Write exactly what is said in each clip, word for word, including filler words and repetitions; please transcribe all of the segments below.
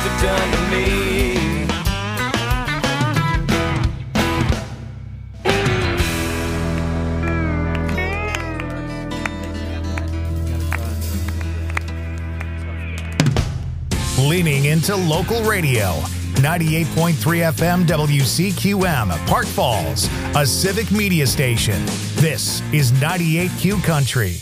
have done to me. Leaning into local radio. ninety-eight point three F M W C Q M, Park Falls, a civic media station. This is ninety-eight Q Country.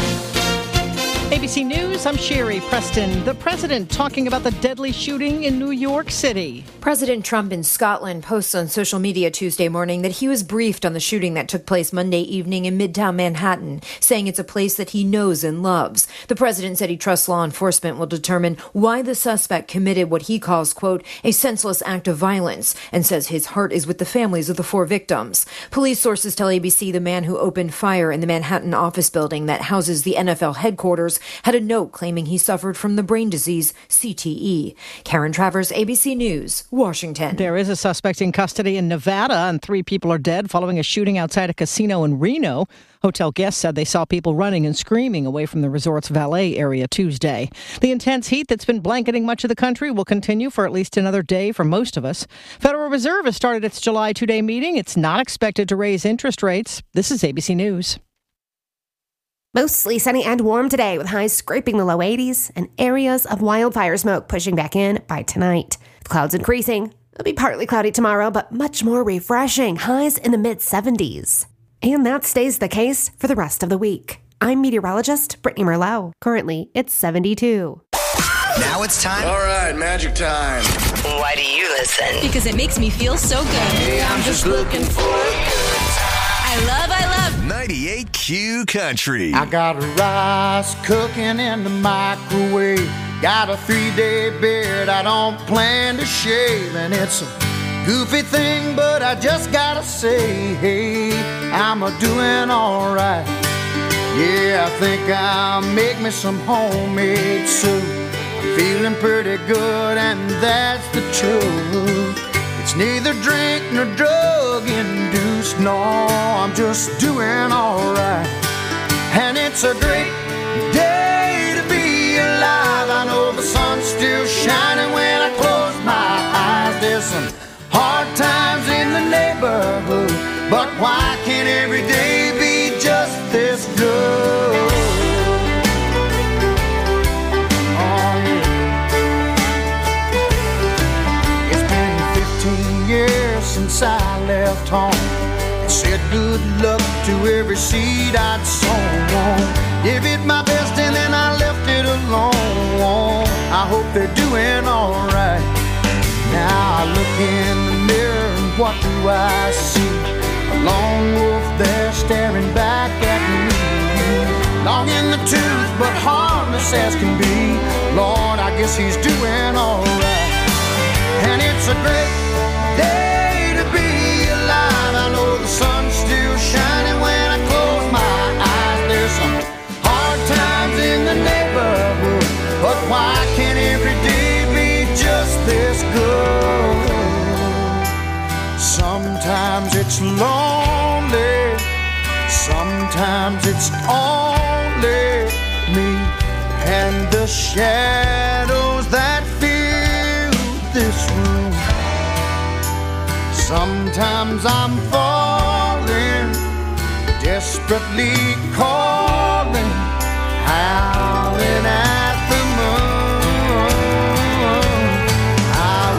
A B C News, I'm Sherry Preston. The president talking about the deadly shooting in New York City. President Trump in Scotland posts on social media Tuesday morning that he was briefed on the shooting that took place Monday evening in Midtown Manhattan, saying it's a place that he knows and loves. The president said he trusts law enforcement will determine why the suspect committed what he calls, quote, a senseless act of violence, and says his heart is with the families of the four victims. Police sources tell A B C the man who opened fire in the Manhattan office building that houses the N F L headquarters had a note claiming he suffered from the brain disease C T E. Karen Travers, A B C News, Washington. There is a suspect in custody in Nevada, and three people are dead following a shooting outside a casino in Reno. Hotel guests said they saw people running and screaming away from the resort's valet area Tuesday. The intense heat that's been blanketing much of the country will continue for at least another day for most of us. Federal Reserve has started its July two-day meeting. It's not expected to raise interest rates. This is A B C News. Mostly sunny and warm today, with highs scraping the low eighties and areas of wildfire smoke pushing back in by tonight. With clouds increasing, it'll be partly cloudy tomorrow, but much more refreshing, highs in the mid seventies. And that stays the case for the rest of the week. I'm meteorologist Brittany Merlot. Currently, it's seventy-two. Now it's time. All right, magic time. Why do you listen? Because it makes me feel so good. Hey, I'm just looking for a good time. I love, I love ninety-eight Q Country. I got rice cooking in the microwave. Got a three-day beard I don't plan to shave. And it's a goofy thing, but I just gotta say, hey, I'm a doing all right. Yeah, I think I'll make me some homemade soup. I'm feeling pretty good, and that's the truth. It's neither drink nor drug induced, no, I'm just doing alright. And it's a great day to be alive. I know the sun's still shining when I close my eyes. There's some hard times in the neighborhood, but why can't every day be just this good? Since I left home and said good luck to every seed I'd sown. Give it my best and then I left it alone. I hope they're doing alright. Now I look in the mirror and what do I see? A lone wolf there staring back at me. Long in the tooth but harmless as can be. Lord, I guess he's doing alright. And it's a great day. I know the sun's still shining when I close my eyes. There's some hard times in the neighborhood, but why can't every day be just this good? Sometimes it's lonely, sometimes it's only me and the shadows that fill this room. Sometimes I'm falling, desperately calling, howling at the moon. I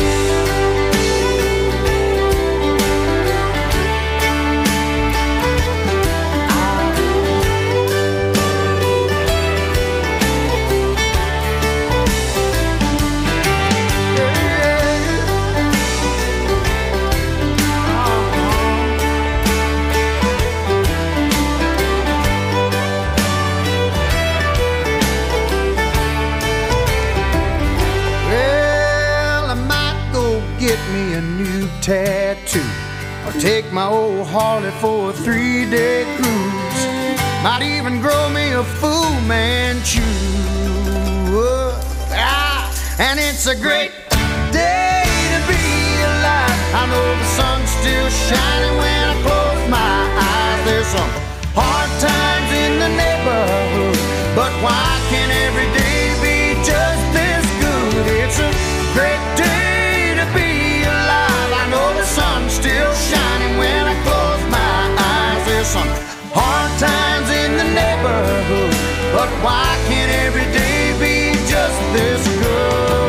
tattoo, or take my old Harley for a three-day cruise. Might even grow me a Fu Manchu. Ah, and it's a great day to be alive. I know the sun's still shining when I close my eyes. There's some hard times in the neighborhood, but why can't every day be just this good? It's a day to be alive. I know the sun's still shining when I close my eyes. There's some hard times in the neighborhood, but why can't every day be just this good?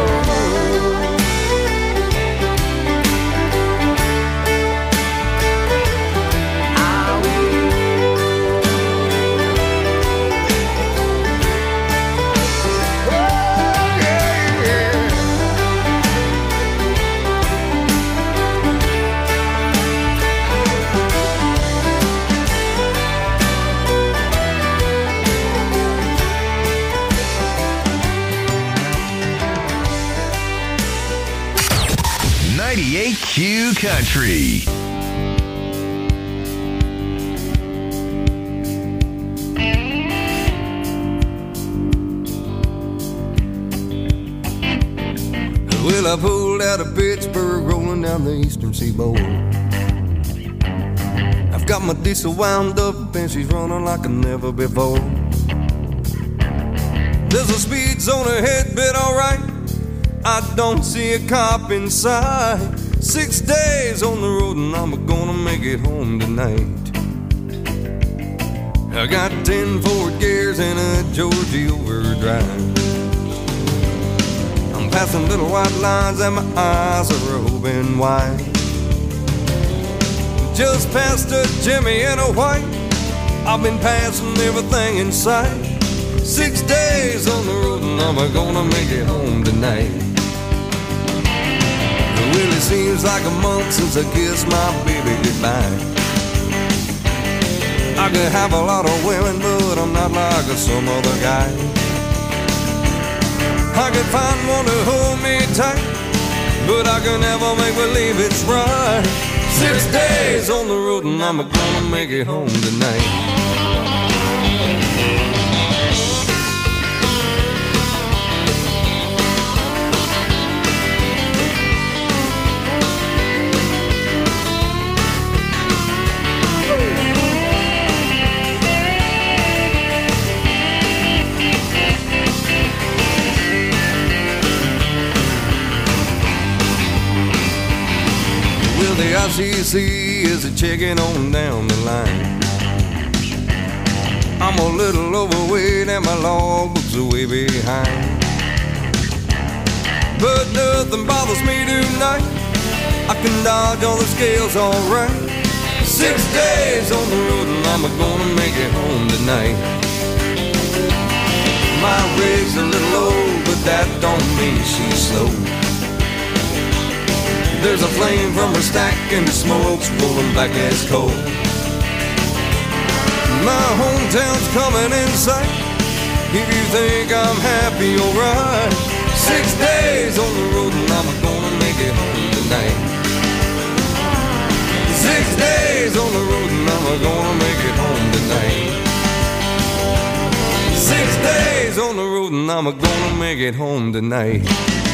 ninety-eight Q Country. Well, I pulled out of Pittsburgh, rolling down the eastern seaboard. I've got my diesel wound up and she's running like never before. There's a speed zone ahead, but alright, I don't see a cop in sight. Six days on the road and I'm gonna make it home tonight. I got ten Ford gears and a Georgia overdrive. I'm passing little white lines and my eyes are open wide. Just past a Jimmy and a white, I've been passing everything in sight. Six days on the road and I'm gonna make it home tonight. Well, it seems like a month since I kissed my baby goodbye. I could have a lot of women, but I'm not like some other guy. I could find one to hold me tight, but I can never make believe it's right. Six days on the road and I'm gonna make it home tonight. The I C C is a checking on down the line. I'm a little overweight and my logbook's way behind, but nothing bothers me tonight. I can dodge all the scales alright. Six days on the road and I'm gonna make it home tonight. My rig's a little low, but that don't mean she's slow. There's a flame from her stack and the smoke's rolling back as coal. My hometown's coming in sight. If you think I'm happy, alright. Six days on the road and I'm gonna make it home tonight. Six days on the road and I'm gonna make it home tonight. Six days on the road and I'm gonna make it home tonight.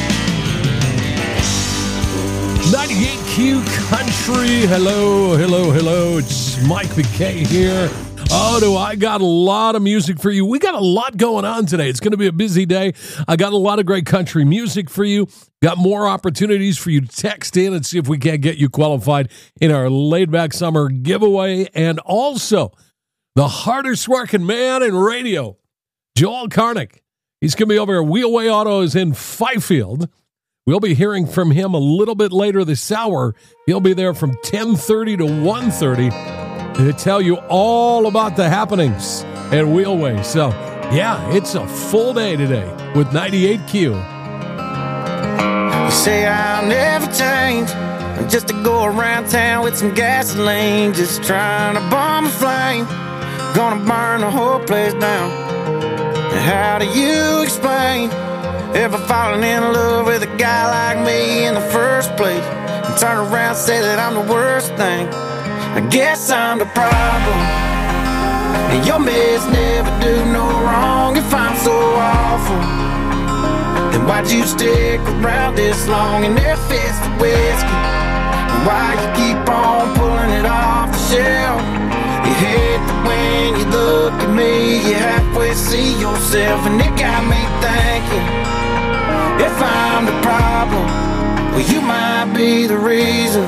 ninety-eight Q Country. Hello, hello, hello. It's Mike McKay here. Oh, do I got a lot of music for you. We got a lot going on today. It's going to be a busy day. I got a lot of great country music for you. Got more opportunities for you to text in and see if we can't get you qualified in our laid-back summer giveaway. And also, the hardest working man in radio, Joel Karnick. He's going to be over at Wheelway Autos in Fifield. We'll be hearing from him a little bit later this hour. He'll be there from ten thirty to one thirty to tell you all about the happenings at Wheelway. So, yeah, it's a full day today with ninety-eight Q. You say I'll never change, just to go around town with some gasoline, just trying to bomb a flame, gonna burn the whole place down. And how do you explain ever falling in love with a guy like me in the first place, and turn around and say that I'm the worst thing? I guess I'm the problem, and your mess never do no wrong. If I'm so awful, then why'd you stick around this long and there fits the whiskey? And why you keep on pulling it off the shelf? You hate that when you look at me, you halfway see yourself, and it got me thinking, if I'm the problem, well, you might be the reason.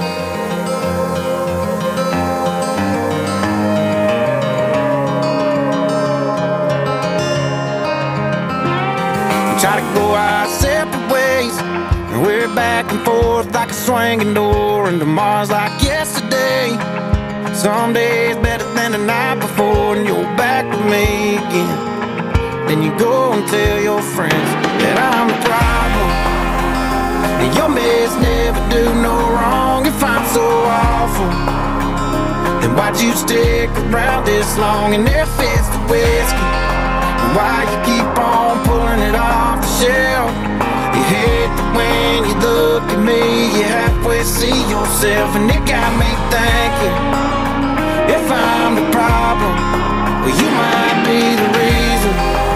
We try to go our separate ways, and we're back and forth like a swinging door, and tomorrow's like yesterday. Some days better than the night before, and you're back with me again. Then you go and tell your friends that I'm the problem, and your mess never do no wrong. If I'm so awful, then why'd you stick around this long? And if it's the whiskey, then why you keep on pulling it off the shelf? You hate that when you look at me, you halfway see yourself, and it got me thinking, if I'm the problem, well, you might be the reason.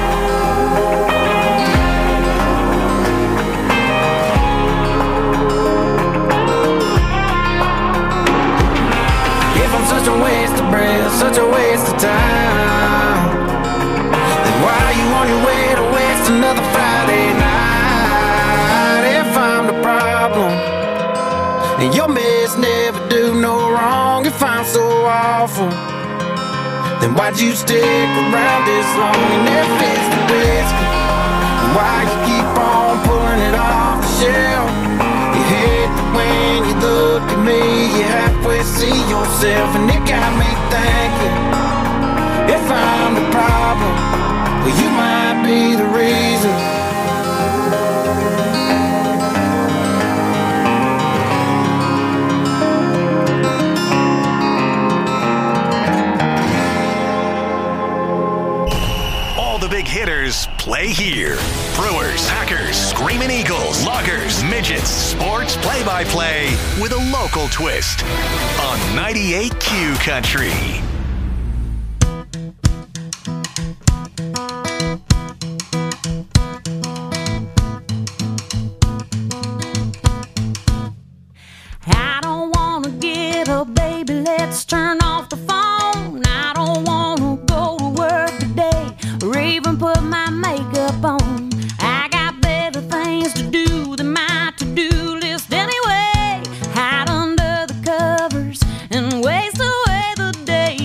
If I'm such a waste of breath, such a waste of time, then why are you on your way to waste another Friday night? If I'm the problem, and your mess never do no wrong. If I'm so awful, then why'd you stick around this long? And if it's the whiskey, then why you keep on pulling it off the shelf? You hate that when you look at me, you halfway see yourself, and it got me thinking, if I'm the problem, well, you might be the reason. Big hitters play here. Brewers, Packers, Screaming Eagles, Loggers, Midgets, sports play-by-play with a local twist on ninety-eight Q Country. I don't want to get up, baby, let's turn off the phone. I don't want to go to work today or even put my makeup on. I got better things to do than my to-do list anyway. Hide under the covers and waste away the day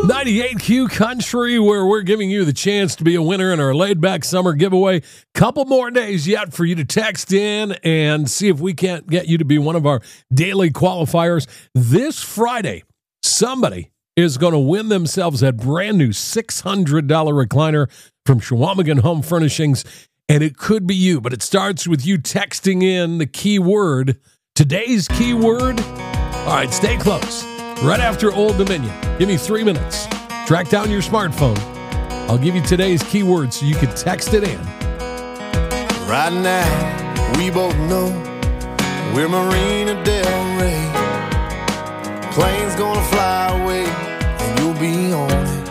ninety-eight Q Country, where we're giving you the chance to be a winner in our laid-back summer giveaway. Couple more days yet for you to text in and see if we can't get you to be one of our daily qualifiers. This Friday, somebody is going to win themselves a brand new six hundred dollars recliner from Chequamegon Home Furnishings, and it could be you, but it starts with you texting in the keyword, today's keyword. All right, stay close. Right after Old Dominion, give me three minutes. Track down your smartphone. I'll give you today's keyword so you can text it in. Right now, we both know we're Marina Del Rey. Plane's gonna fly away, and you'll be on it.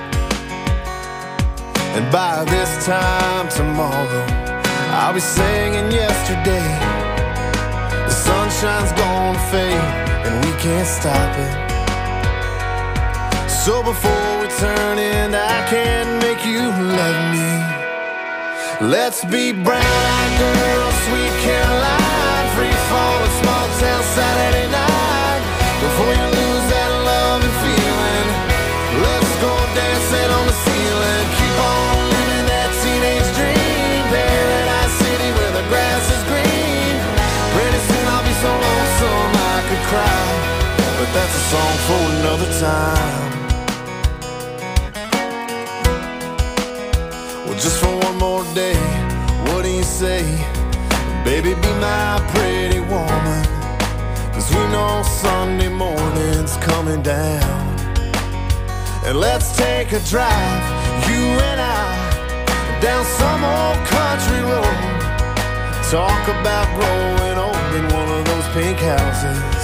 And by this time tomorrow, I'll be singing yesterday. The sunshine's gonna fade, and we can't stop it. So before we turn in, I can't make you love me. Let's be brown-eyed girls, sweet Caroline, free fall, small town Saturday night. Before you lose that love and feeling, let's go dancing on the ceiling. Keep on living that teenage dream, Paradise City where the grass is green. Pretty soon I'll be so lonesome I could cry, but that's a song for another time. Just for one more day, what do you say? Baby, be my pretty woman, 'cause we know Sunday morning's coming down. And let's take a drive, you and I, down some old country road. Talk about growing old in one of those pink houses.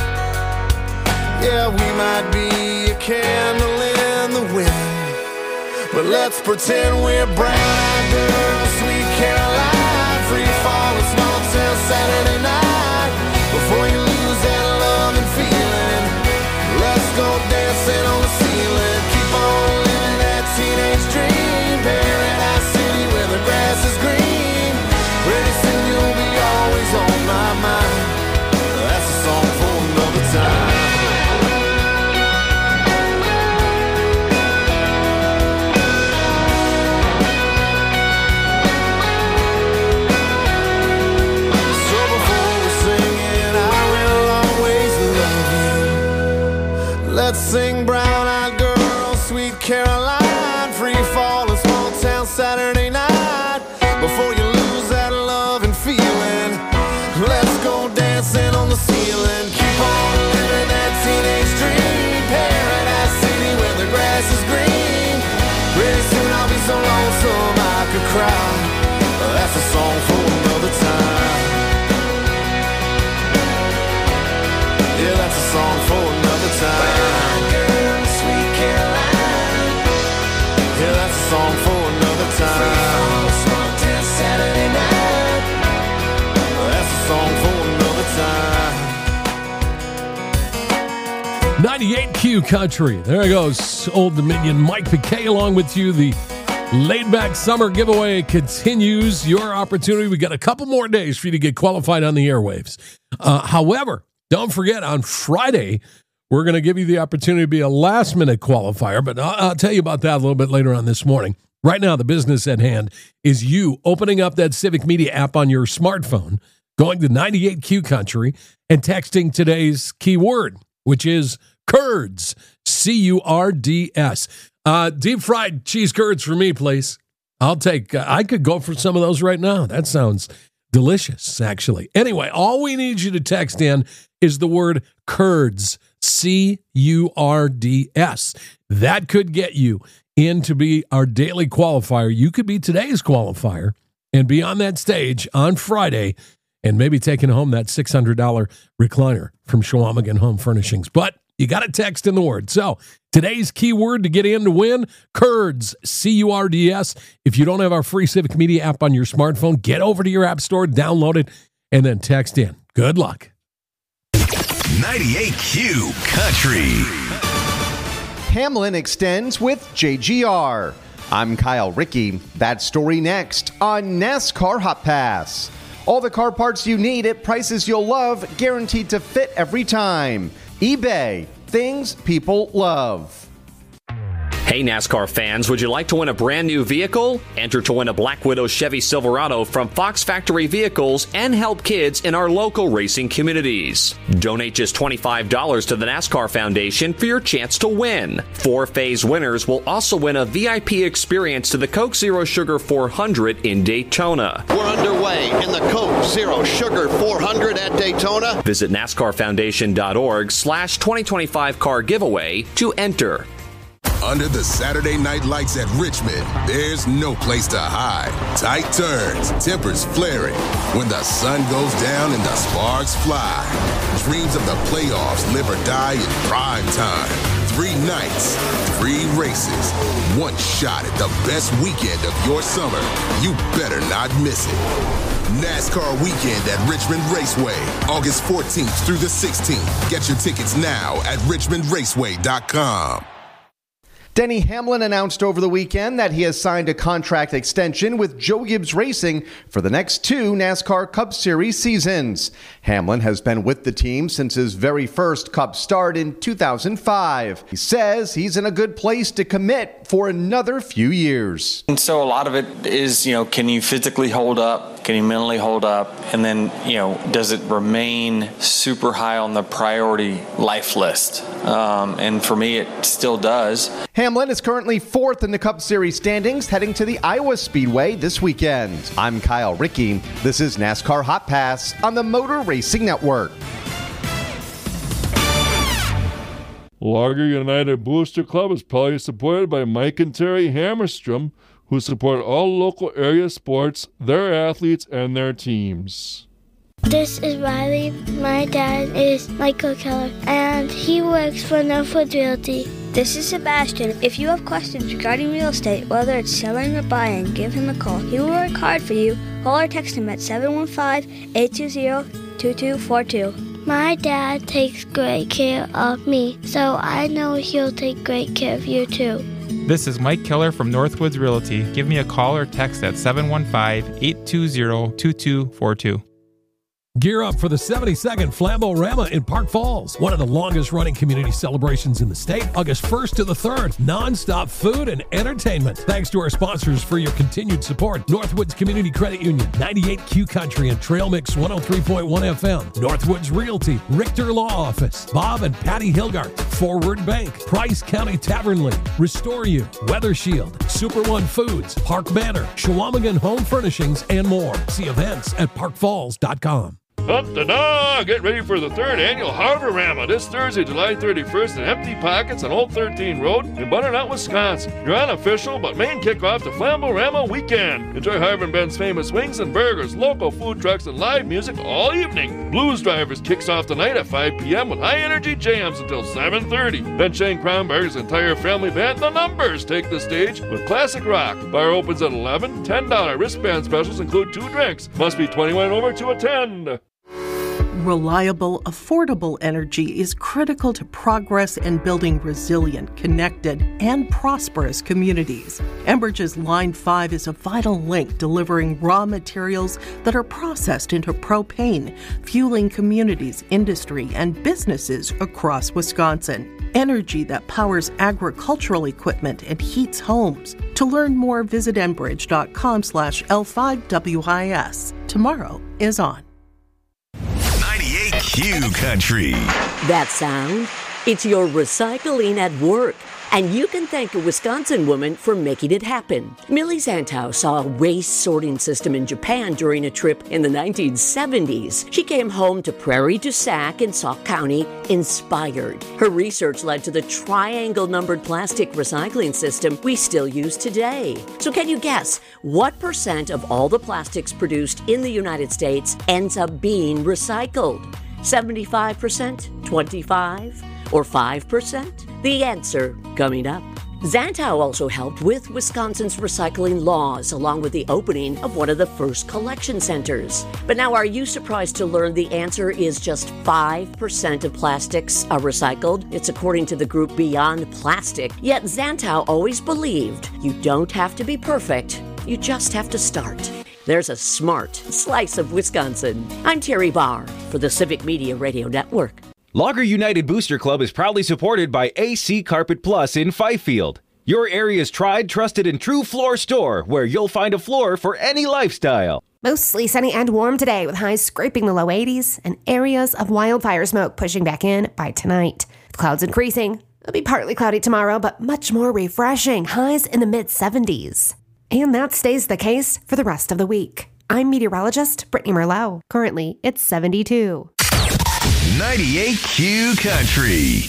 Yeah, we might be a candle in the wind, but let's pretend we're brown-eyed girls, sweet Caroline, free fall and small town Saturday night. Before you lose that love and feeling, let's go dancing on the ceiling. Keep on living that teenage dream, Paradise City where the grass is green. Pretty soon you'll be always on my mind. That's a song for another time. Let's sing brown-eyed girl, sweet Caroline, free fall and small town Saturday night. Before you lose that love and feeling, let's go dancing on the ceiling. Keep on living that teenage dream, Paradise City where the grass is green. Pretty soon I'll be so lonesome I could cry. That's a song for another time. Yeah, that's a song for another time. Song for another time. Small town Saturday night. That's a song for another time. ninety-eight Q Country. There it goes. Old Dominion. Mike Piquet along with you. The laid-back summer giveaway continues. Your opportunity. We got a couple more days for you to get qualified on the airwaves. Uh, however, don't forget on Friday, we're going to give you the opportunity to be a last-minute qualifier, but I'll, I'll tell you about that a little bit later on this morning. Right now, the business at hand is you opening up that Civic Media app on your smartphone, going to ninety-eight Q Country, and texting today's keyword, which is curds, C U R D S. Uh, deep-fried cheese curds for me, please. I'll take, uh, I could go for some of those right now. That sounds delicious, actually. Anyway, all we need you to text in is the word curds, C U R D S. That could get you in to be our daily qualifier. You could be today's qualifier and be on that stage on Friday and maybe taking home that six hundred dollars recliner from Chequamegon Home Furnishings. But you got to text in the word. So today's keyword to get in to win, curds, C U R D S. If you don't have our free Civic Media app on your smartphone, get over to your app store, download it, and then text in. Good luck. ninety-eight Q Country. Hamlin extends with J G R. I'm Kyle Rickey. That story next on NASCAR Hot Pass. All the car parts you need at prices you'll love, guaranteed to fit every time. eBay, things people love. Hey NASCAR fans, would you like to win a brand new vehicle? Enter to win a Black Widow Chevy Silverado from Fox Factory Vehicles and help kids in our local racing communities. Donate just twenty-five dollars to the NASCAR Foundation for your chance to win. Four phase winners will also win a V I P experience to the Coke Zero Sugar four hundred in Daytona. We're underway in the Coke Zero Sugar four hundred at Daytona. Visit NASCARFoundation.org slash 2025 car giveaway to enter. Under the Saturday night lights at Richmond, there's no place to hide. Tight turns, tempers flaring. When the sun goes down and the sparks fly. Dreams of the playoffs live or die in prime time. Three nights, three races, one shot at the best weekend of your summer. You better not miss it. NASCAR Weekend at Richmond Raceway, August fourteenth through the sixteenth. Get your tickets now at richmond raceway dot com. Denny Hamlin announced over the weekend that he has signed a contract extension with Joe Gibbs Racing for the next two NASCAR Cup Series seasons. Hamlin has been with the team since his very first Cup start in two thousand five. He says he's in a good place to commit for another few years. And so a lot of it is, you know, can you physically hold up? Can you mentally hold up? And then, you know, does it remain super high on the priority life list? Um, and for me, it still does. Hamlin is currently fourth in the Cup Series standings, heading to the Iowa Speedway this weekend. I'm Kyle Rickey. This is NASCAR Hot Pass on the Motor Racing Network. Lager United Booster Club is proudly supported by Mike and Terry Hammerstrom, who support all local area sports, their athletes, and their teams. This is Riley. My dad is Michael Keller, and he works for Northwood Realty. This is Sebastian. If you have questions regarding real estate, whether it's selling or buying, give him a call. He will work hard for you. Call or text him at seven one five, eight two zero, two two four two. My dad takes great care of me, so I know he'll take great care of you too. This is Mike Keller from Northwoods Realty. Give me a call or text at seven one five, eight two zero, two two four two. Gear up for the seventy-second Flambo-Rama in Park Falls, one of the longest-running community celebrations in the state, August first to the third. Non-stop food and entertainment. Thanks to our sponsors for your continued support. Northwoods Community Credit Union, ninety-eight Q Country and Trail Mix one oh three point one F M. Northwoods Realty, Richter Law Office, Bob and Patty Hilgart, Forward Bank, Price County Tavern League, Restore You, Weather Shield, Super One Foods, Park Banner, Shawamigan Home Furnishings, and more. See events at park falls dot com. Da-da-da! Get ready for the third annual Harbor-Rama this Thursday, July thirty-first at Empty Pockets on Old thirteen Road in Butternut, Wisconsin. Your unofficial but main kickoff to Flambo-Rama weekend. Enjoy Harvey and Ben's famous wings and burgers, local food trucks, and live music all evening. Blues Drivers kicks off tonight at five p.m. with high-energy jams until seven thirty. Ben Shane Kronberg's entire family band, The Numbers, take the stage with classic rock. Bar opens at eleven. ten dollars wristband specials include two drinks. Must be twenty-one and over to attend. Reliable, affordable energy is critical to progress and building resilient, connected, and prosperous communities. Enbridge's Line five is a vital link delivering raw materials that are processed into propane, fueling communities, industry, and businesses across Wisconsin. Energy that powers agricultural equipment and heats homes. To learn more, visit enbridge.com slash L5WIS. Tomorrow is on. ninety-eight Q Country. That sound? It's your recycling at work. And you can thank a Wisconsin woman for making it happen. Millie Zantow saw a waste sorting system in Japan during a trip in the nineteen seventies. She came home to Prairie du Sac in Sauk County inspired. Her research led to the triangle-numbered plastic recycling system we still use today. So can you guess what percent of all the plastics produced in the United States ends up being recycled? seventy-five percent? twenty-five? Or five percent? The answer coming up. Zantow also helped with Wisconsin's recycling laws, along with the opening of one of the first collection centers. But now, are you surprised to learn the answer is just five percent of plastics are recycled? It's according to the group Beyond Plastic. Yet Zantow always believed you don't have to be perfect, you just have to start. There's a smart slice of Wisconsin. I'm Terry Barr for the Civic Media Radio Network. Lager United Booster Club is proudly supported by A C Carpet Plus in Fifield. your area's tried, trusted, and true floor store, where you'll find a floor for any lifestyle. Mostly sunny and warm today with highs scraping the low eighties and areas of wildfire smoke pushing back in by tonight. With clouds increasing, it'll be partly cloudy tomorrow, but much more refreshing. Highs in the mid seventies. And that stays the case for the rest of the week. I'm meteorologist Brittany Merlot. Currently, it's seventy-two. ninety-eight Q Country.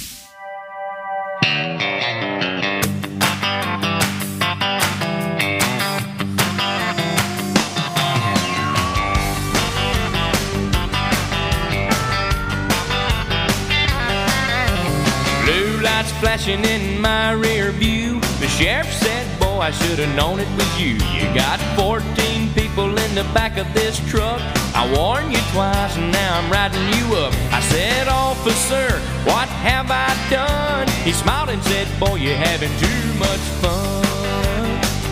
Blue lights flashing in my rear view. The sheriff said, boy, I should have known it was you. You got fourteen people in the back of this truck. I warned you twice and now I'm riding you up. I said, officer, what have I done? He smiled and said, boy, you're having too much fun.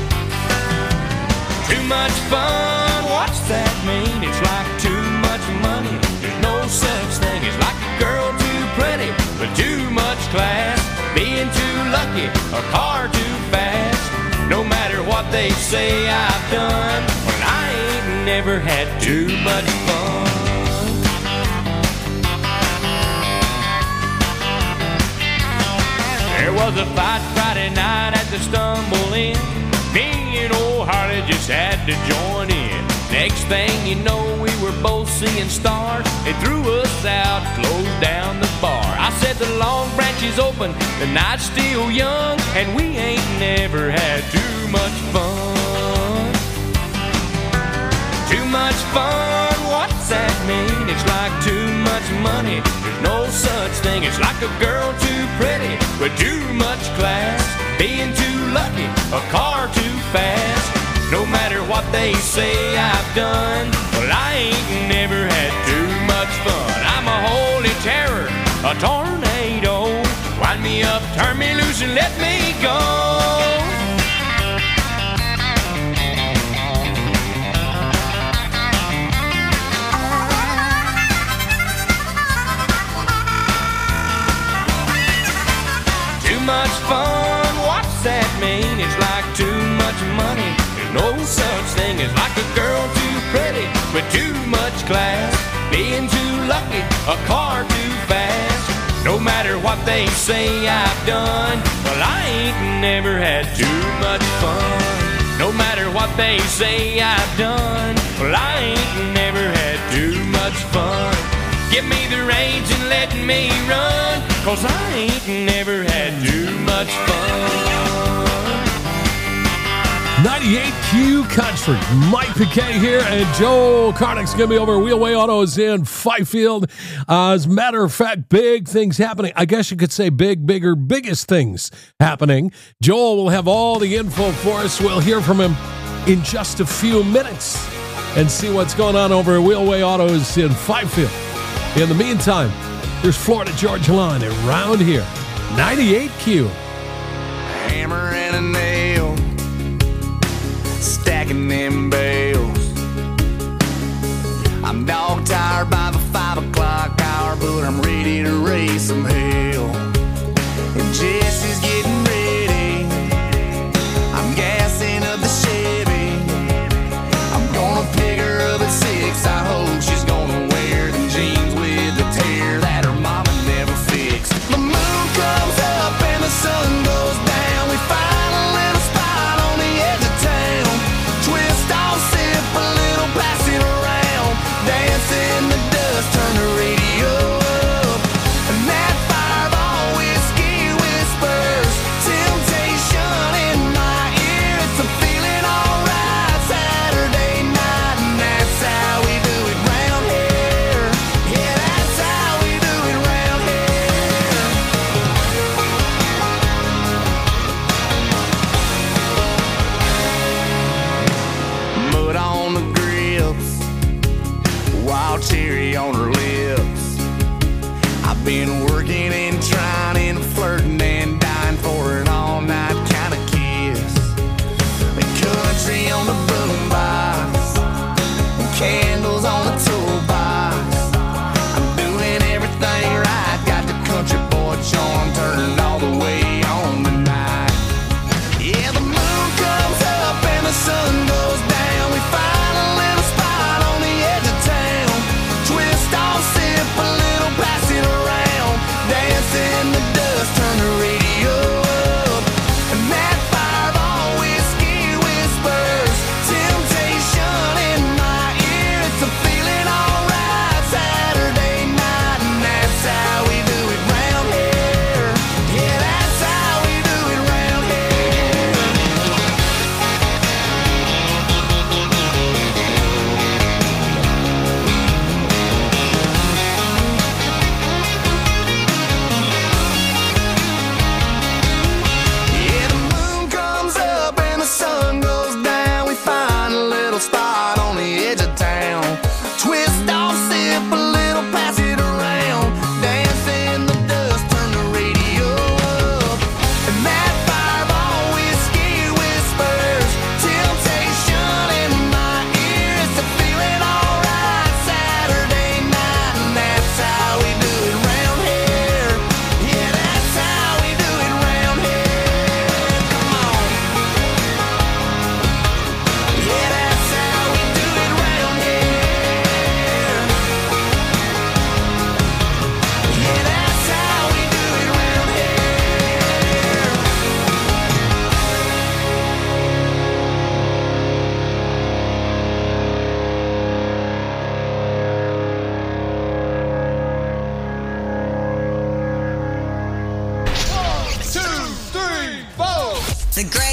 Too much fun, what's that mean? It's like too much money. There's no such thing. It's like a girl too pretty with too much class, being too lucky, a car too fast. No matter what they say I've done, well, I ain't never had too much fun. There was a fight Friday night at the Stumble Inn. Me and old Harley just had to join in. Next thing you know, we were both seeing stars. They threw us out, closed down the bar. I said the Long Branch is open, the night's still young, and we ain't never had too much fun. Too much fun, what's that mean? It's like too much money. There's no such thing. It's like a girl too pretty with too much class, being too lucky, a car too fast. No matter what they say I've done, well, I ain't never had too much fun. I'm a holy terror, a tornado. Wind me up, turn me loose, and let me go. Too much fun, what's that mean? It's like too much money. No such thing as like a girl too pretty with too much class, being too lucky, a car too fast. No matter what they say I've done, well, I ain't never had too much fun. No matter what they say I've done, well, I ain't never had too much fun. Give me the reins and let me run, 'cause I ain't never had too much fun. ninety-eight Q Country. Mike Piquet here, and Joe Carnick's going to be over at Wheelway Autos in Fifield. Uh, as a matter of fact, big things happening. I guess you could say big, bigger, biggest things happening. Joel will have all the info for us. We'll hear from him in just a few minutes and see what's going on over at Wheelway Autos in Fifield. In the meantime, there's Florida Georgia Line around here. ninety-eight Q. Hammer and a nail, stacking them bales. I'm dog tired by the five o'clock hour, but I'm ready to raise some hell. And Jesse's getting ready, I'm gassing up the Chevy. I'm gonna pick her up at six, I hope she's gonna wear the jeans with the tear that her mama never fixed. The moon comes up and the sun goes down, we find a little spot on the edge of town. Twist off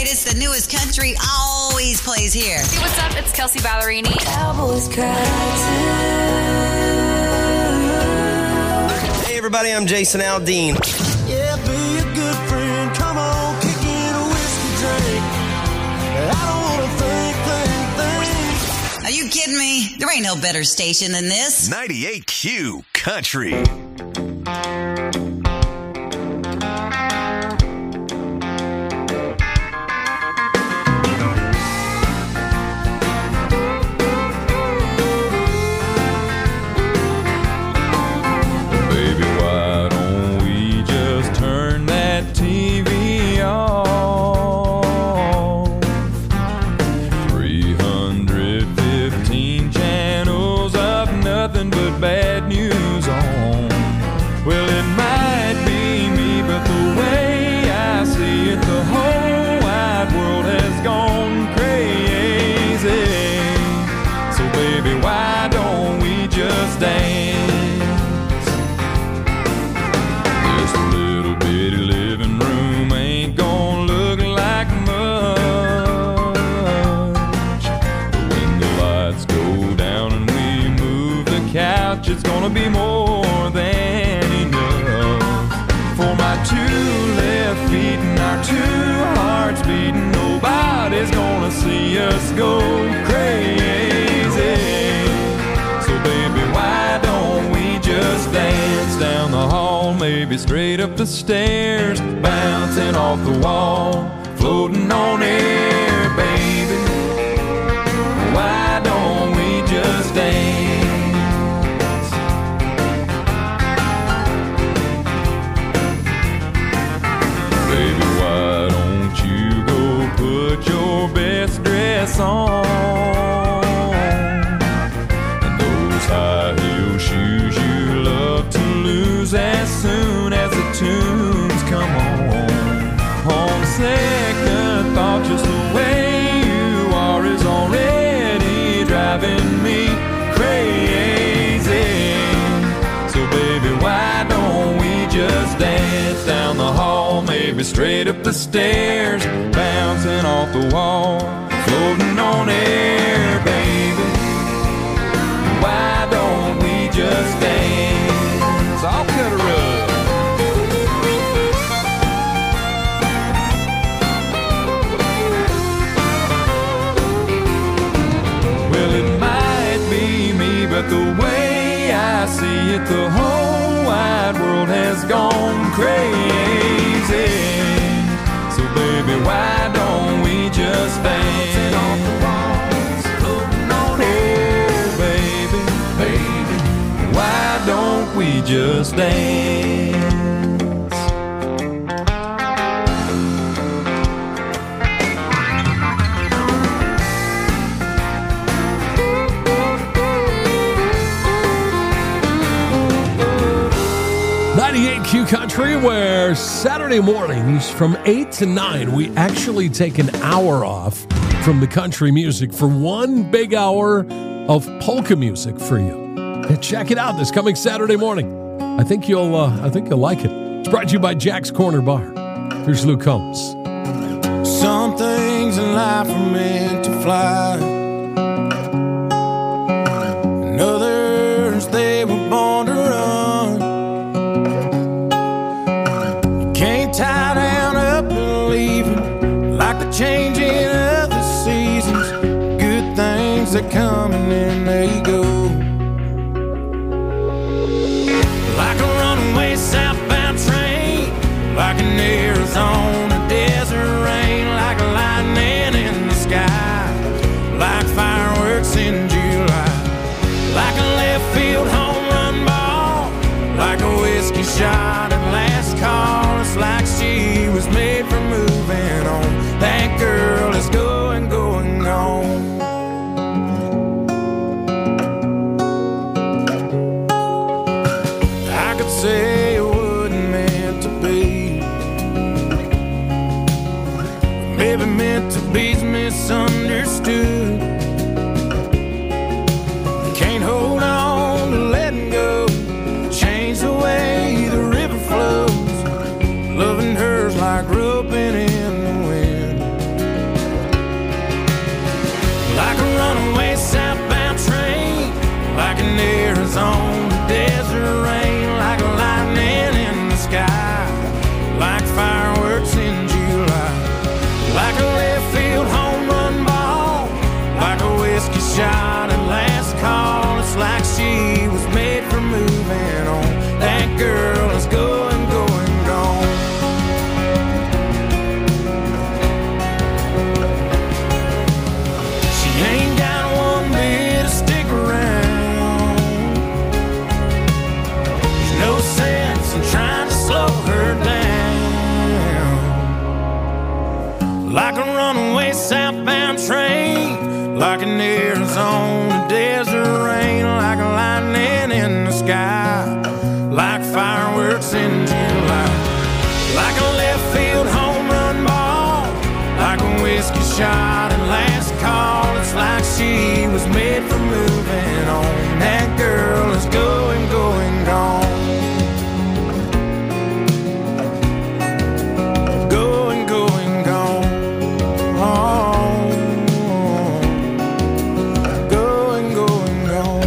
greatest, the newest country always plays here. Hey, what's up? It's Kelsey Ballerini. Cowboys cry too. Hey, everybody, I'm Jason Aldean. Yeah, be a good friend. Come on, kick in a whiskey drink. I don't want to think, think, think. Are you kidding me? There ain't no better station than this. ninety-eight Q Country. It's gonna be more than enough for my two left feet and our two hearts beating. Nobody's gonna see us go crazy. So baby, why don't we just dance down the hall, maybe straight up the stairs, bouncing off the wall, floating on air, baby. Why don't we just dance? On and those high heel shoes you love to lose as soon as the tunes come on. On second thought, just the way you are is already driving me crazy. So baby, why don't we just dance down the hall, maybe straight up the stairs, bouncing off the wall, floating on air, baby. Why don't we just dance? I'll cut a rug. Well, it might be me, but the way I see it, the whole wide world has gone crazy. So baby, why don't we just dance? Don't we just dance? ninety-eight Q Country, where Saturday mornings from eight to nine, we actually take an hour off from the country music for one big hour of polka music for you. Check it out this coming Saturday morning. I think you'll uh, I think you'll like it. It's brought to you by Jack's Corner Bar. Here's Luke Combs. Some things in life are meant to fly, and others they were born to run. You can't tie down up and leave it, like the changing of the seasons. Good things that come and then they go. Southbound train, like an Arizona desert rain, like lightning in the sky, like fireworks in July, like a left field home run ball, like a whiskey shot at last call. It's like she was made for moving on. That girl is going, going on. I could say maybe meant to be's misunderstood. Can't hold on to letting go, change the way the river flows. Loving her's like roping in the wind. like a runaway southbound train, like an Arizona desert rain, like lightning in the sky, like fireworks in July, like a left field home run ball, like a whiskey shot and last call. It's like she was made for moving on. That girl is going, going, gone. Going, going, gone. Going, going, gone.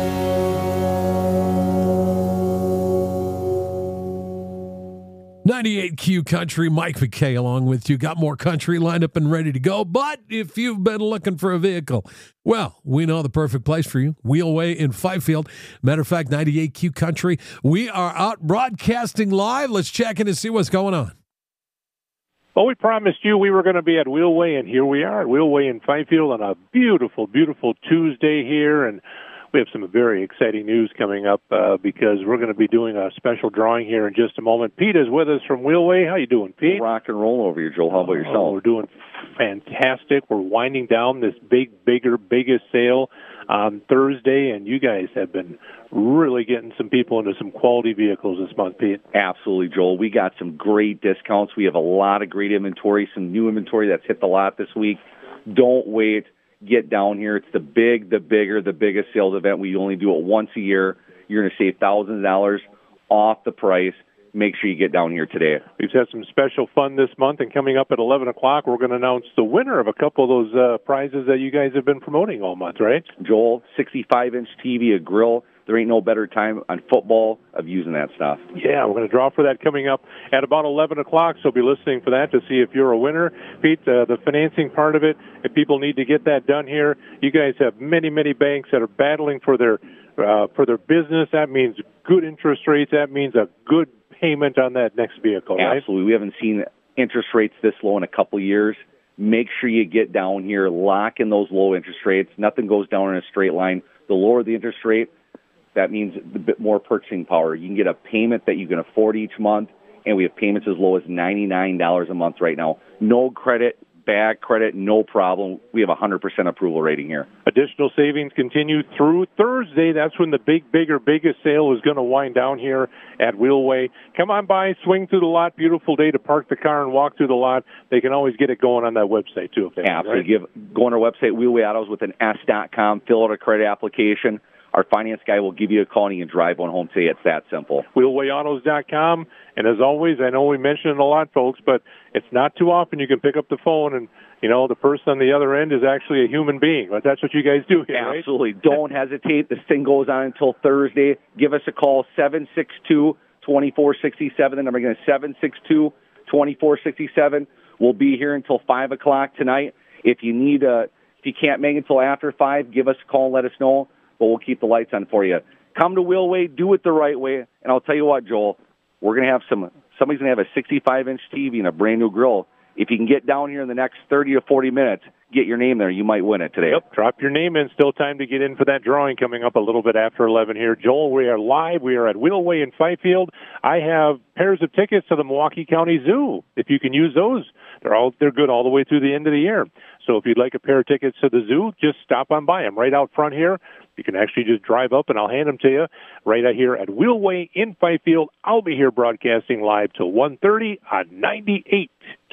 ninety-eight Q Country, Mike McKay along with you. Got more country lined up and ready to go. But if you've been looking for a vehicle, well, we know the perfect place for you. Wheelway in Fifield. Matter of fact, ninety-eight Q Country, we are out broadcasting live. Let's check in and see what's going on. Well, we promised you we were going to be at Wheelway, and here we are at Wheelway in Fifield on a beautiful, beautiful Tuesday here. And we have some very exciting news coming up uh, because we're going to be doing a special drawing here in just a moment. Pete is with us from Wheelway. How you doing, Pete? Rock and roll over here, Joel. How about yourself? Oh, we're doing fantastic. We're winding down this big, bigger, biggest sale on Thursday, and you guys have been really getting some people into some quality vehicles this month, Pete. Absolutely, Joel. We got some great discounts. We have a lot of great inventory, some new inventory that's hit the lot this week. Don't wait. Get down here. It's the big, the bigger, the biggest sales event. We only do it once a year. You're going to save thousands of dollars off the price. Make sure you get down here today. We've had some special fun this month, and coming up at eleven o'clock, we're going to announce the winner of a couple of those uh, prizes that you guys have been promoting all month, right? Joel, sixty-five inch T V, a grill. There ain't no better time on football of using that stuff. Yeah, we're going to draw for that coming up at about eleven o'clock, so be listening for that to see if you're a winner. Pete, uh, the financing part of it, if people need to get that done here, you guys have many, many banks that are battling for their uh, for their business. That means good interest rates. That means a good payment on that next vehicle, right? Absolutely. We haven't seen interest rates this low in a couple of years. Make sure you get down here, lock in those low interest rates. Nothing goes down in a straight line. The lower the interest rate, that means a bit more purchasing power. You can get a payment that you can afford each month, and we have payments as low as ninety-nine dollars a month right now. No credit, bad credit, no problem. We have a one hundred percent approval rating here. Additional savings continue through Thursday. That's when the big, bigger, biggest sale is going to wind down here at Wheelway. Come on by, swing through the lot. Beautiful day to park the car and walk through the lot. They can always get it going on that website, too. If they Absolutely. Want, right? Give, go on our website, Wheelway Autos with an S dot com, fill out a credit application. Our finance guy will give you a call and you can drive one home today. It's that simple. wheelway autos dot com. And as always, I know we mention it a lot, folks, but it's not too often you can pick up the phone and, you know, the person on the other end is actually a human being. But that's what you guys do here, right? Absolutely. Don't hesitate. This thing goes on until Thursday. Give us a call, seven six two, two four six seven. The number again is seven six two, two four six seven. We'll be here until five o'clock tonight. If you need a, if you can't make it until after five, give us a call and let us know. But we'll keep the lights on for you. Come to Wheelway, do it the right way, and I'll tell you what, Joel, we're going to have some, somebody's going to have a sixty-five inch T V and a brand new grill. If you can get down here in the next thirty to forty minutes, get your name there. You might win it today. Yep, drop your name in. Still time to get in for that drawing coming up a little bit after eleven here. Joel, we are live. We are at Wheelway in Fifield. I have pairs of tickets to the Milwaukee County Zoo. If you can use those, they're all they're good all the way through the end of the year. So if you'd like a pair of tickets to the zoo, just stop on by. I'm right out front here. You can actually just drive up, and I'll hand them to you right out here at Wheelway in Fifield. I'll be here broadcasting live till one thirty on ninety-eight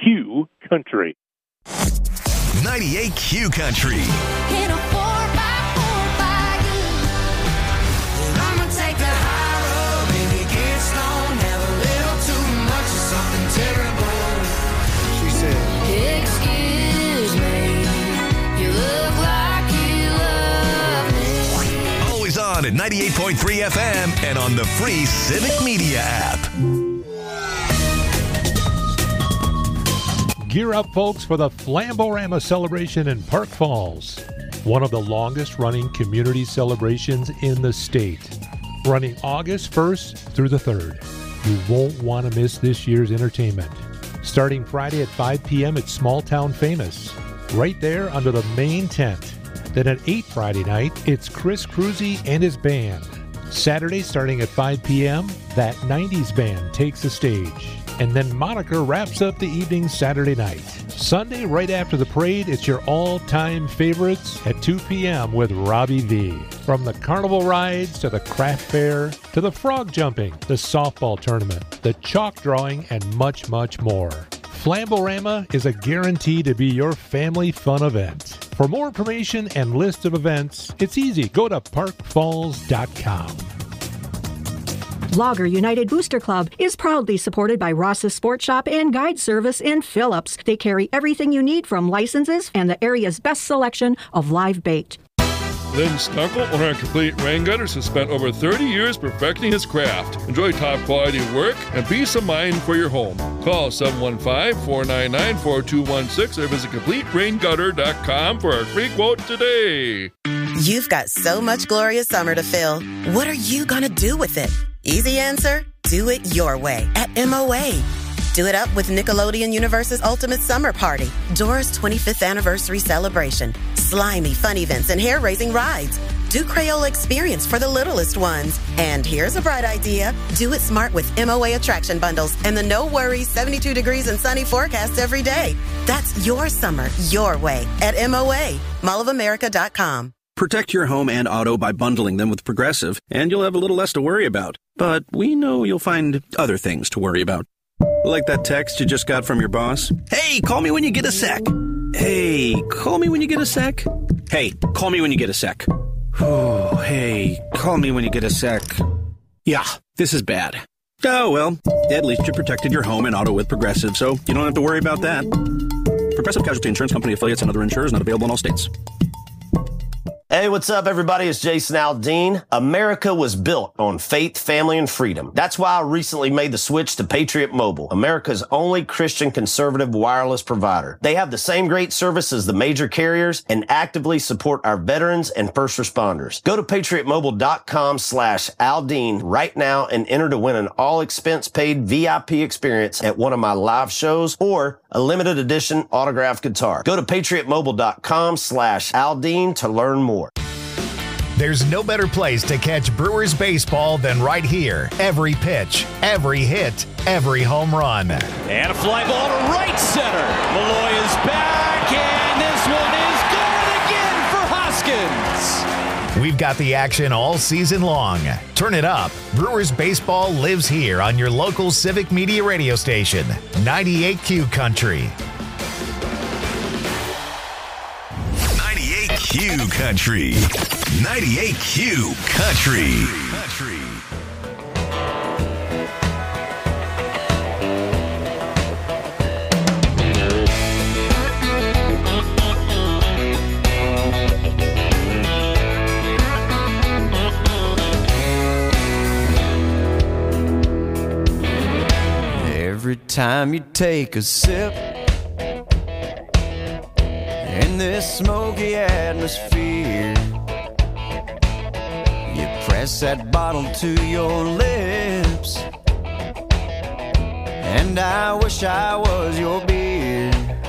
Q Country. ninety-eight Q Country. At ninety-eight point three F M and on the free Civic Media app. Gear up, folks, for the Flamborama celebration in Park Falls, one of the longest-running community celebrations in the state. Running August first through the third. You won't want to miss this year's entertainment. Starting Friday at five p.m. at Small Town Famous, right there under the main tent. Then at eight Friday night, it's Chris Cruzy and his band. Saturday, starting at five p.m., that nineties band takes the stage. And then Monica wraps up the evening Saturday night. Sunday, right after the parade, it's your all-time favorites at two p.m. with Robbie V. From the carnival rides to the craft fair to the frog jumping, the softball tournament, the chalk drawing, and much, much more. Flamborama is a guarantee to be your family fun event. For more information and list of events, it's easy. Go to park falls dot com. Logger United Booster Club is proudly supported by Ross's Sports Shop and Guide Service in Phillips. They carry everything you need from licenses and the area's best selection of live bait. Lynn Stunkel, owner of Complete Rain Gutters, has spent over thirty years perfecting his craft. Enjoy top quality work and peace of mind for your home. Call seven one five, four nine nine, four two one six or visit complete rain gutter dot com for a free quote today. You've got so much glorious summer to fill. What are you going to do with it? Easy answer, do it your way at M O A. Do it up with Nickelodeon Universe's Ultimate Summer Party, Dora's twenty-fifth anniversary celebration, slimy fun events and hair-raising rides. Do Crayola Experience for the littlest ones. And here's a bright idea. Do it smart with M O A attraction bundles and the no worries seventy-two degrees and sunny forecast every day. That's your summer, your way at M O A, mall of america dot com. Protect your home and auto by bundling them with Progressive, and you'll have a little less to worry about. But we know you'll find other things to worry about. Like that text you just got from your boss. Hey, call me when you get a sec. Hey, call me when you get a sec. Hey, call me when you get a sec. Oh, hey, call me when you get a sec. Yeah, this is bad. Oh, well, at least you protected your home and auto with Progressive, so you don't have to worry about that. Progressive Casualty Insurance Company affiliates and other insurers not available in all states. Hey, what's up, everybody? It's Jason Aldean. America was built on faith, family, and freedom. That's why I recently made the switch to Patriot Mobile, America's only Christian conservative wireless provider. They have the same great service as the major carriers and actively support our veterans and first responders. Go to patriot mobile dot com slash Aldean right now and enter to win an all-expense-paid V I P experience at one of my live shows or a limited edition autographed guitar. Go to patriot mobile dot com slash Aldean to learn more. There's no better place to catch Brewers baseball than right here. Every pitch, every hit, every home run. And a fly ball to right center. Malloy is back, and this one is gone again for Hoskins. We've got the action all season long. Turn it up. Brewers baseball lives here on your local Civic Media radio station, ninety-eight Q Country. ninety-eight Q Country. ninety-eight Q Country. Country. Every time you take a sip in this smoky atmosphere, you press that bottle to your lips, and I wish I was your beer.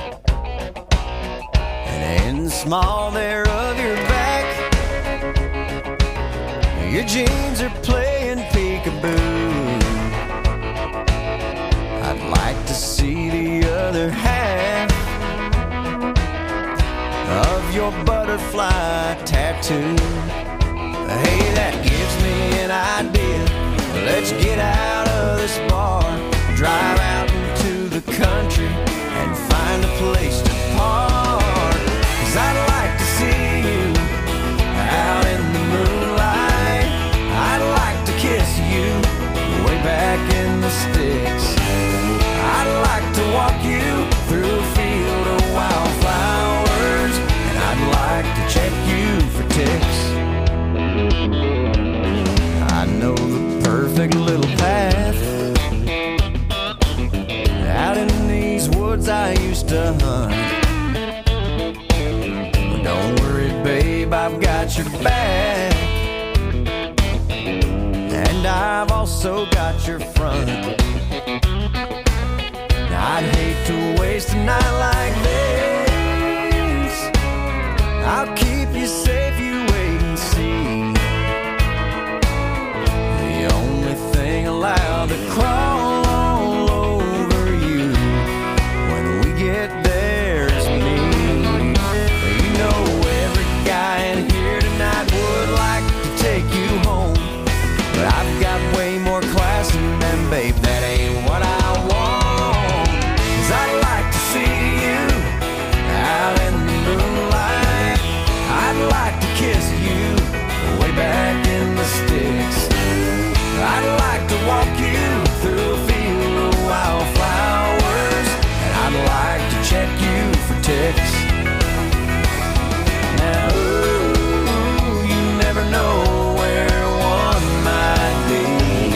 And in the small there of your back, your jeans are playing peekaboo. I'd like to see the other half of your butterfly tattoo. Hey, that gives me an idea. Let's get out of this bar, drive out into the country and find a place to park. 'Cause I'd like to see you out in the moonlight. I'd like to kiss you way back in the sticks. I'd like to walk you through a field of wildflowers, and I'd like to check you for ticks. I know the perfect little path out in these woods I used to hunt. But don't worry, babe, I've got your back, and I've also got your front. I'd hate to waste a night like this. I'll keep you safe, you wait and see. The only thing allowed to crawl all over check you for ticks. Now, ooh, you never know where one might be.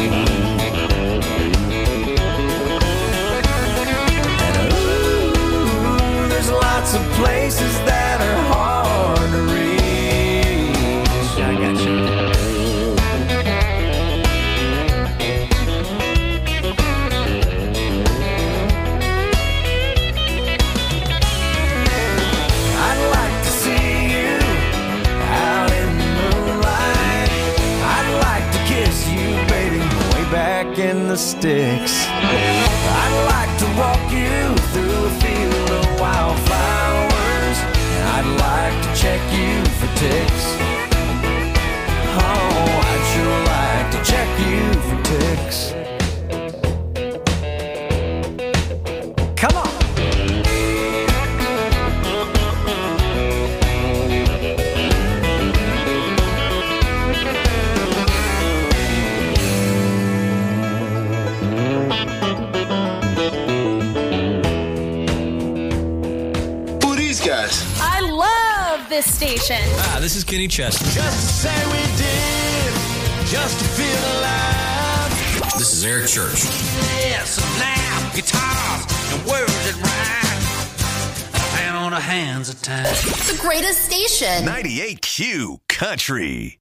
And ooh, there's lots of places that are hard to reach. I got you. In the sticks, I'd like to walk you through a field of wildflowers. I'd like to check you for ticks. Oh, I'd sure like to check you for ticks. Come on. I love this station. Ah, this is Kenny Chesney. Just to say we did, just to feel alive. This is Eric Church. Yes, snap, guitars, and words that rhyme. And on the hands of time. The greatest station. ninety-eight Q Country.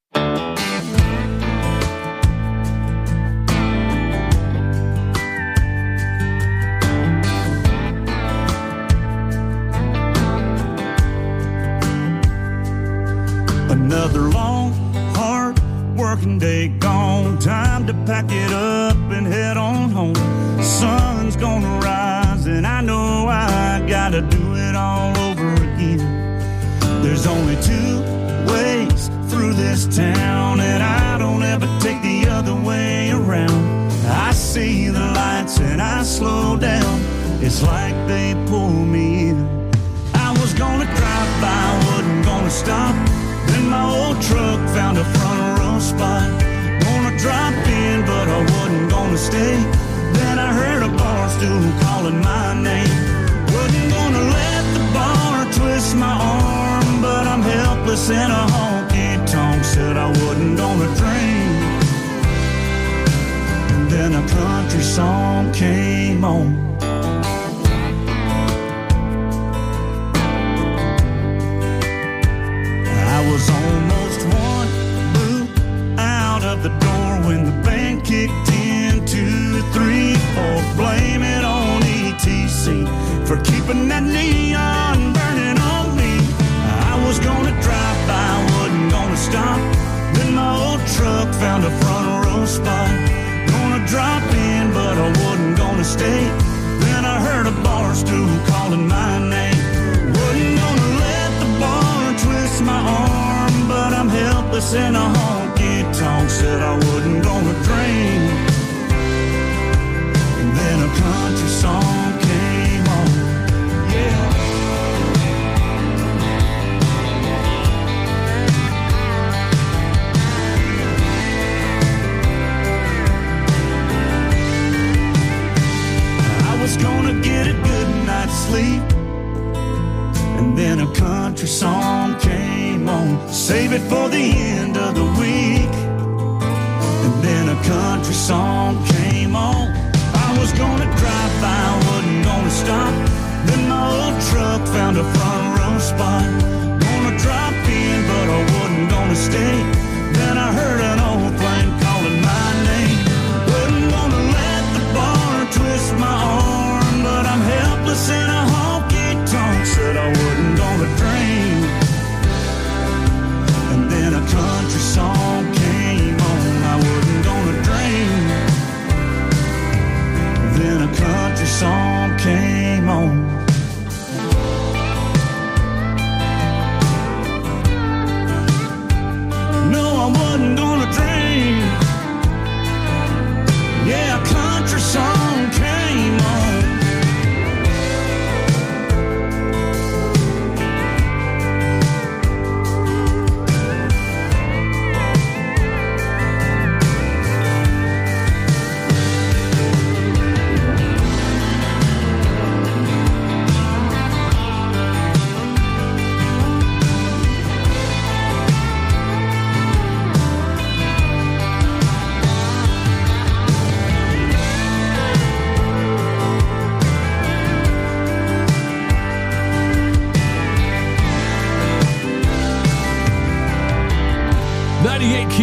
Another long, hard working day gone. Time to pack it up and head on home. Sun's gonna rise and I know I gotta do it all over again. There's only two ways through this town and I don't ever take the other way around. I see the lights and I slow down. It's like they pull me in. I was gonna drive by, wasn't gonna stop. Then my old truck found a front row spot. Gonna drop in, but I wasn't gonna stay. Then I heard a bar stool calling my name. Wasn't gonna let the bar twist my arm, but I'm helpless in a honky-tonk. Said I wasn't gonna drink. And then a country song came on. I was almost one boot out of the door when the band kicked in. Two, three, four, blame it on E T C for keeping that neon burning on me. I was gonna drive by, wasn't gonna stop. Then my old truck found a front row spot. Gonna drop in, but I wasn't gonna stay. Then I heard a bar stool calling my name. Wasn't gonna let the bar twist my arm, but I'm helpless in a honky-tonk. Said I wasn't gonna drink. And then a country song came on. Yeah. I was gonna get a good night's sleep. And then a country song came on. Save it for the end of the week. And then a country song came on. I was gonna drive by, wasn't gonna stop. Then my old truck found a front row spot. Gonna drop in, but I wasn't gonna stay. Then I heard an old plane calling my name. Wasn't gonna let the bar twist my arm, but I'm helpless in a honky-tonk. Said I wasn't gonna drink. And then a country song came on. I wasn't gonna drink. Then a country song came on. No, I wasn't gonna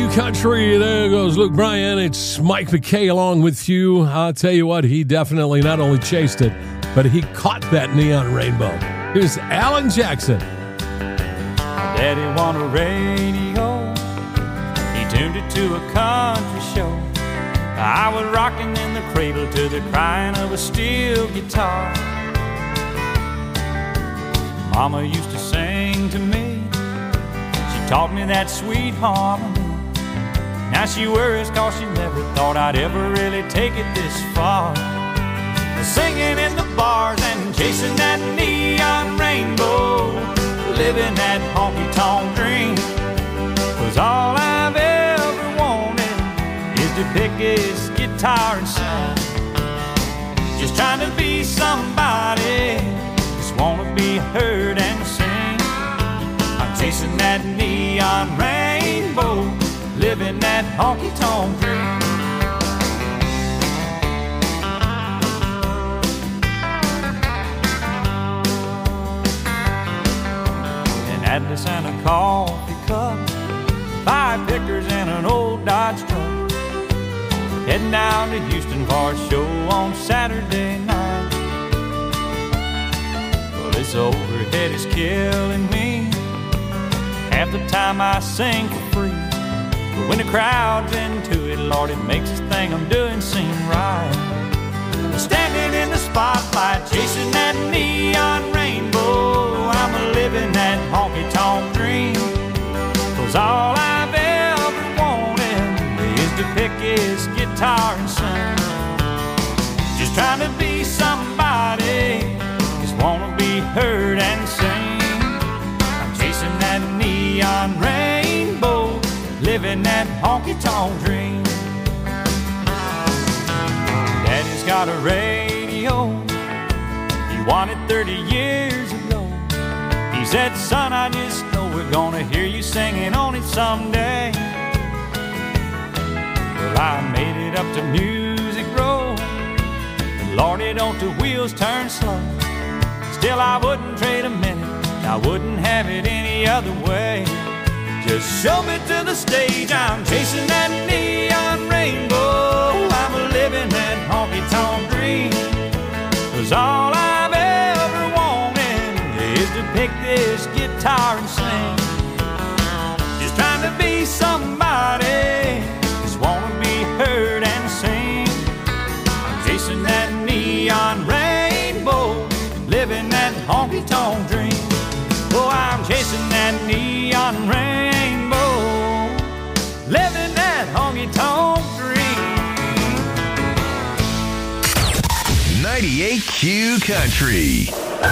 Q Country. There goes Luke Bryan. It's Mike McKay along with you. I'll tell you what, he definitely not only chased it, but he caught that neon rainbow. Here's Alan Jackson. Daddy wanted a radio. He tuned it to a country show. I was rocking in the cradle to the crying of a steel guitar. Mama used to sing to me. She taught me that sweet harmony. Now she worries cause she never thought I'd ever really take it this far. Singing in the bars and chasing that neon rainbow, living that honky-tonk dream. Cause all I've ever wanted is to pick his guitar and sing. Just trying to be somebody, just wanna be heard and sing. I'm chasing that neon rainbow, living that honky-tonk dream. Atlas and a coffee cup, five pickers and an old Dodge truck. Heading down to Houston for a show on Saturday night. Well, this overhead is killing me. Half the time I sing for free, but when the crowd's into it, Lord, it makes this thing I'm doing seem right. Standing in the spotlight, chasing that neon rainbow, I'm living that honky-tonk dream. Cause all I've ever wanted is to pick his guitar and sing. Just trying to be somebody, just wanna be heard and sing. I'm chasing that neon rainbow, living that honky-tonk dream. Daddy's got a radio, he won it thirty years ago. He said, son, I just know we're gonna hear you singing on it someday. Well, I made it up to Music Row, and Lordy, don't the wheels turn slow. Still, I wouldn't trade a minute, I wouldn't have it any other way. Just show me to the stage, I'm chasing that neon rainbow, I'm living that honky-tonk dream. Cause all I've ever wanted is to pick this guitar and sing. Just trying to be somebody, just wanna be heard and sing. I'm chasing that neon rainbow, living that honky-tonk dream. Oh, I'm chasing that neon rainbow, living that honky-tonk dream. ninety-eight Q Country.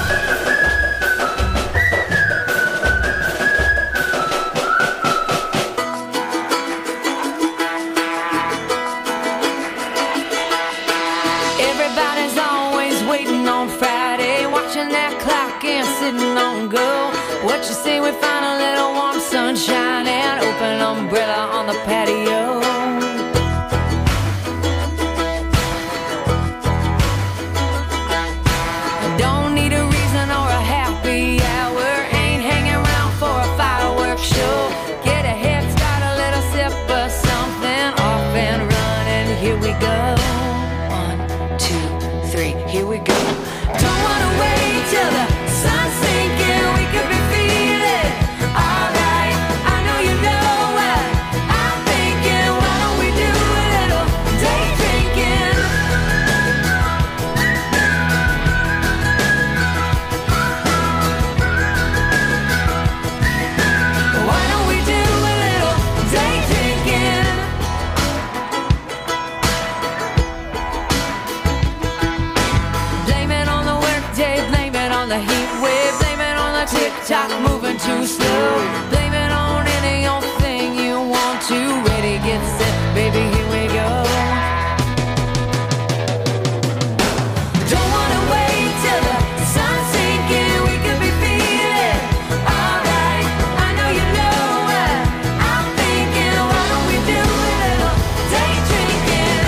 Everybody's always waiting on Friday, watching that clock and sitting on go. What you say we find a little warm sunshine and open umbrella on the patio? Don't need a reason or a happy hour, ain't hanging around for a fireworks show. Get a head start, a little sip of something, off and running, here we go. One, two, three, here we go. Don't wanna wait till the sun's sinking, we could be feeling alright. I know you know what I'm thinking, why don't we do a little day drinking? Why don't we do a little day drinking? Blame it on the workday, blame it on the heat wave, blame it on the tick-tock moving too slow. Blame it on any old thing you want to. Ready, get set, baby, here we go. Don't wanna wait till the sun's sinking, we could be feeling alright. I know you know what I'm thinking, why don't we do a little day drinking?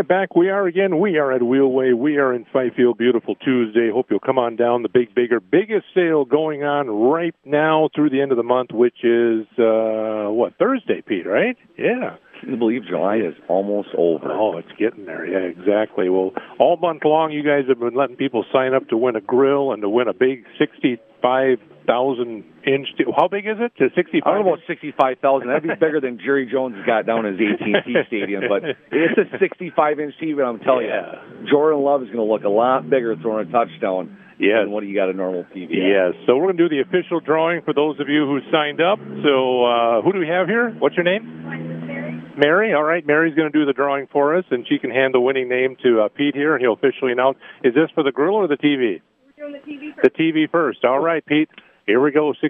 back we are again. We are at Wheelway. We are in Fifield. Beautiful Tuesday. Hope you'll come on down. The big, bigger, biggest sale going on right now through the end of the month, which is, uh, what, Thursday, Pete, right? Yeah. I believe July is almost over. Oh, it's getting there. Yeah, exactly. Well, all month long, you guys have been letting people sign up to win a grill and to win a big sixty-five thousand inch. T- How big is it? To sixty-five? I don't know about sixty-five thousand. That'd be bigger than Jerry Jones has got down in his A T and T Stadium. But it's a sixty-five inch T V, but I'm telling yeah. you, Jordan Love is going to look a lot bigger throwing a touchdown. Yes. Than what do you got a normal T V? Yes. So we're going to do the official drawing for those of you who signed up. So uh, who do we have here? What's your name? Mary, all right. Mary's going to do the drawing for us, and she can hand the winning name to uh, Pete here, and he'll officially announce. Is this for the grill or the T V? We're doing the T V first. The T V first. All right, Pete. Here we go.